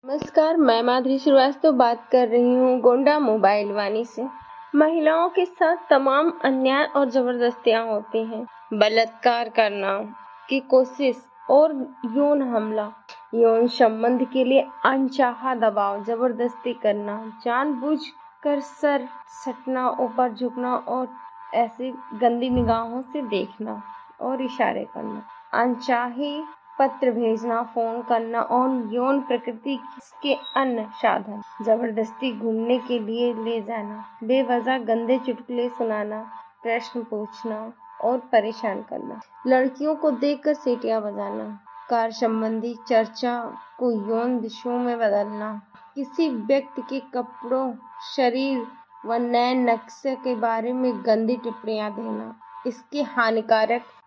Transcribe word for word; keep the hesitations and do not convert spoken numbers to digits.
नमस्कार, मैं माधुरी श्रीवास्तव बात कर रही हूँ गोंडा मोबाइल वाणी से। महिलाओं के साथ तमाम अन्याय और जबरदस्तियां होती हैं। बलात्कार करना की कोशिश और यौन हमला, यौन संबंध के लिए अनचाहा दबाव, जबरदस्ती करना, जानबूझकर सर सटना, ऊपर झुकना और ऐसी गंदी निगाहों से देखना और इशारे करना, अनचाहे पत्र भेजना, फोन करना और यौन प्रकृति के अन्य साधन, जबरदस्ती घूमने के लिए ले जाना, बेवजह गंदे चुटकुले सुनाना, प्रश्न पूछना और परेशान करना, लड़कियों को देखकर सीटियां बजाना, कार संबंधी चर्चा को यौन विषयों में बदलना, किसी व्यक्ति के कपड़ों, शरीर व नए नक्शे के बारे में गंदी टिप्पणियां देना, इसके हानिकारक